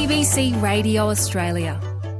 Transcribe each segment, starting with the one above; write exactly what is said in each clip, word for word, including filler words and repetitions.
A B C Radio Australia.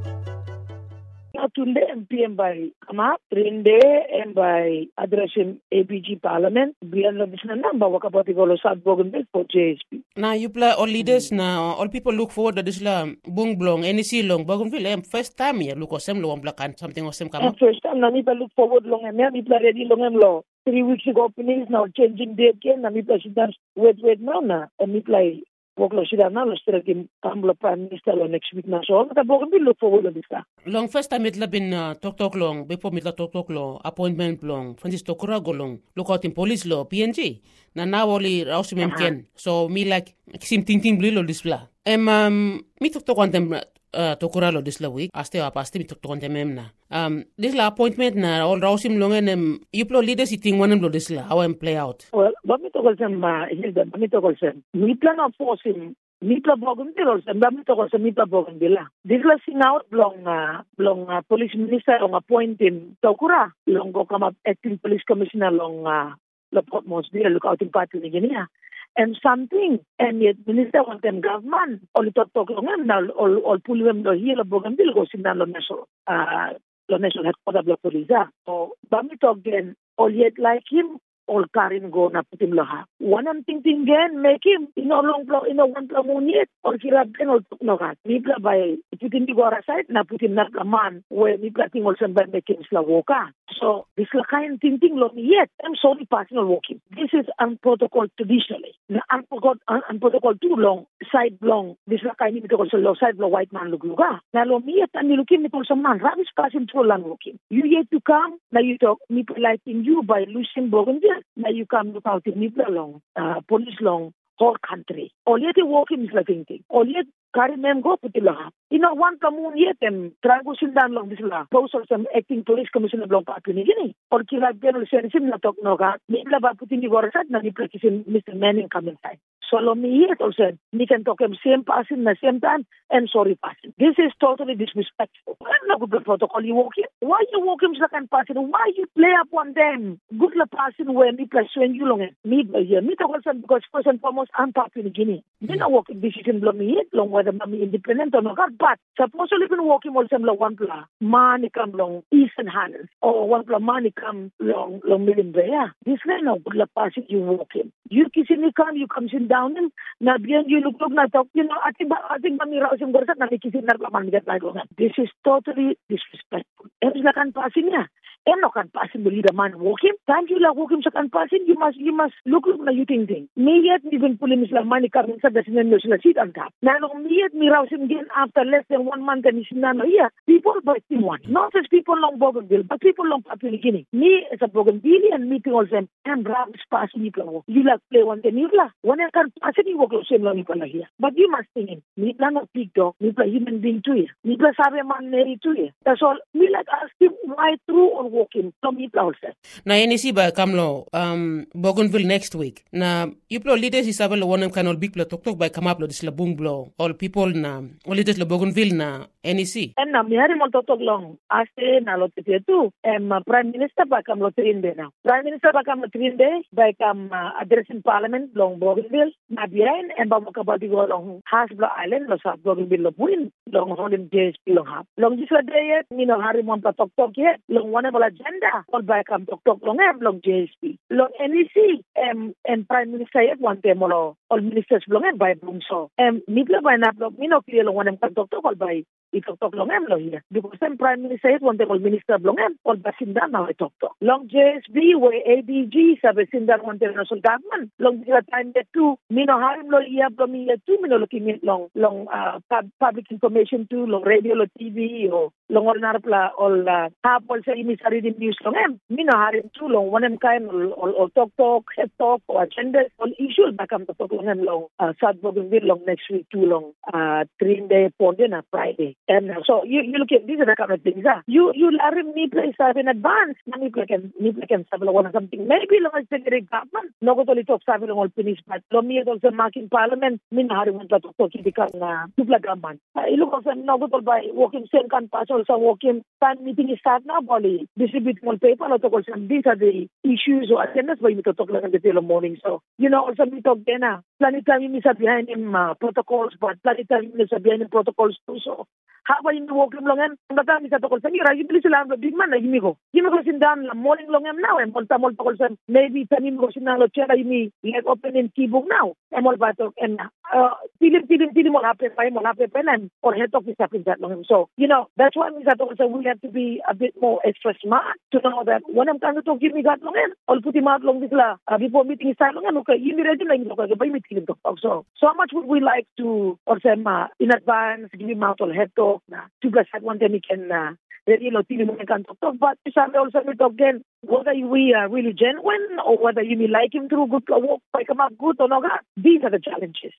Tunde M P M by Kama, Trinde M by addressing A B G Parliament, beyond the business number, Wakapati Golo South Bougainville for J S P. Now you play all leaders now, all people look forward to this la bung blong, N E C long, Bougainville, um, first time here, look or some long black and something or some come. First time, Namipa look forward long and Namipa ready long and law. Three weeks ago, openings now changing date again, Namipa should dance wait, wait, now, na, and me play. Woklo sila na lo sila kim kamlo prime minister lo next week na so ta Bougainville look forward to this. Long first time it la bin uh, tok tok long before mitla tok tok lo appointment long Francis Tokura golong look out in police law P N G na now only rausi mem ken so me like sim ting ting blilo this bla em um mi tok tok on them uh, Tokura lo this la week aste apa aste mi tok tok on them em na um this la appointment na all rausim long en um you pro leaders sitting one lo this la how em play out well but me tok sem ma hilda me tok sem mi plan of forcing Mipla Bougainville also, and Bamito also Mipla Bougainville. This was seen out long, uh, long uh, police minister long appointing Tokura, long go come up acting police commissioner long, uh, the Port Moresby, look out in Papua New Guinea. And something, and yet minister want them government, all talk talk long, and all, all pull them to here, Bougainville goes in the national, uh, the national headquarters of police. So, Bamito again, all yet like him, all Karin go na putim laha. One and thing thing again make him in a long blow in a one plamuniet or kirab then all no gat. Nibla by putin di gora side na putin na man where nibla thing also by making slawoka. So this la kind thing thing lo yet. I'm sorry personal walking. This is unprotocol traditionally. Na unprotocol unprotocol too long side long. This la kind of also low side lo white man look luga. Na lo yet and you looking at also man rubbish passing through land walking. You yet to come now you talk me liking you by Lucien Bougainville. Now you come look out in Nibla long, uh, police long, whole country. All yet walking is like thinking. All yet carry mem go put la. You know one kamun yet them trago sindan long this la. Post or some acting police commissioner long Papua New Guinea. Or kila general sensim na talk no ga. Nibla ba putin di gorasat na ni practicing Mister Manning come inside. So lo me yet also we can talk him same person the same time and sorry person. This is totally disrespectful. I'm not good protocol you walk in. Why you walk him second person? Why you play up on them? Good la person where me plus when you long me here. Me talk also because first and foremost I'm Papua New Guinea. Me not walking decision blow me yet long whether me independent or not. But supposedly been walking also long one pla money come long Eastern Highlands or one pla money come long long million there. This kind of good la person you walk in. You kissing me come you come in down and na biyan you look look na talk you know I think I think mami rausim gorasat na kissing na man get like that. This is totally disrespectful. Every la kan passing ya. And no can pass him the leader man walk him. Time you la walk him so can pass him, you must you must look look na you think thing. Me yet even pulling Islam money coming so that's in the seat on top. Now no me yet me rouse him again after less than one month and he's not here. People but him one. Not just people long Bougainville, but people long Papua New Guinea. Me as a Bougainvillean meeting also and Ravis pass me plan. You like play one ten you la. One I can pass it you walk same long people here. But you must think him. Me plan not big dog, me play human being to you. Me play sabe man neri to you. That's all. Me like ask him why through or walking from you also. Na N E C ba kamlo um Bougainville next week. Na you pro leaders is able one kan all big pla tok tok by come up lo dis la bung blow. All people na all leaders la Bougainville na N E C. And na mi hari mo tok tok long. Aste na lo tete tu. Em uh, Prime Minister ba kam lo trinde na. Prime Minister ba kam lo trinde by kam uh, addressing Parliament long Bougainville. Na biyain and ba makabati go long Hasbro Island lo sa Bougainville lo buin long holding J S P long hap. Long dis la day you know hari mo pa tok tok yet long one wala agenda. All by kam tok tok long em long J S P. Long N E C em and Prime Minister yet one time lo all ministers long em by bungso. Em mitla by na long mino clear long one em kam tok tok all by itok tok long em lo here. Because then Prime Minister yet one time all minister long em all by sindan now tok tok. Long J S B where A B G sabi sindan one time national government. Long the time that too mino harim lo iya lo mi too mino looking at long long uh, pub, public information too long radio lo T V or long all narapla all uh, hap all sa inisari din news long em. Mino harim too long one em kain all, all, all talk talk head talk or agenda all issues bakam tok tok long em long uh, South Bougainville long next week too long uh, three day ponde na Friday. And uh, so you, you look at these are the kind of things. Ah. You you larim ni play sabi in advance. Na ni play can ni play can sabi lang something. Maybe lang as secretary government. No ko toli talk sabi lang all finish. But lo mi tol sa making parliament. Min hari mo tla talk kiti kan na tupla government. Ilo ko sa no ko tol by walking same kan pasol sa walking fan meeting start na boli. Distribute mo paper lo to ko sa these are the issues or attendance by mi to talk lang ang detail morning. So you know also mi talk din na. Planetary mi sa behind him uh, protocols but planetary mi sa behind him protocols too. So haba yung walking long and batang isa to kol sa mira yung bilis sila big man na yimi ko yimi ko sindan la morning long and now and molta molta kol sa maybe tanim ko sinalo chera yimi leg open in kibog now and mol batok and uh tilim tilim tilim mo hape pa mo hape pa nan or hetok isa pin that long so you know that's why mi sa to kol sa we have to be a bit more extra smart to know that when I'm trying to give me that long and all puti mat long bisla uh, before meeting start long and okay yimi ready na yimi ko ba yimi tilim to so so much would we like to or say uh, in advance give him out all hetok na two plus at one time we can uh, really know tili mo can talk but some also we talk again whether we are really genuine or whether you may like him through good work like come up good or not these are the challenges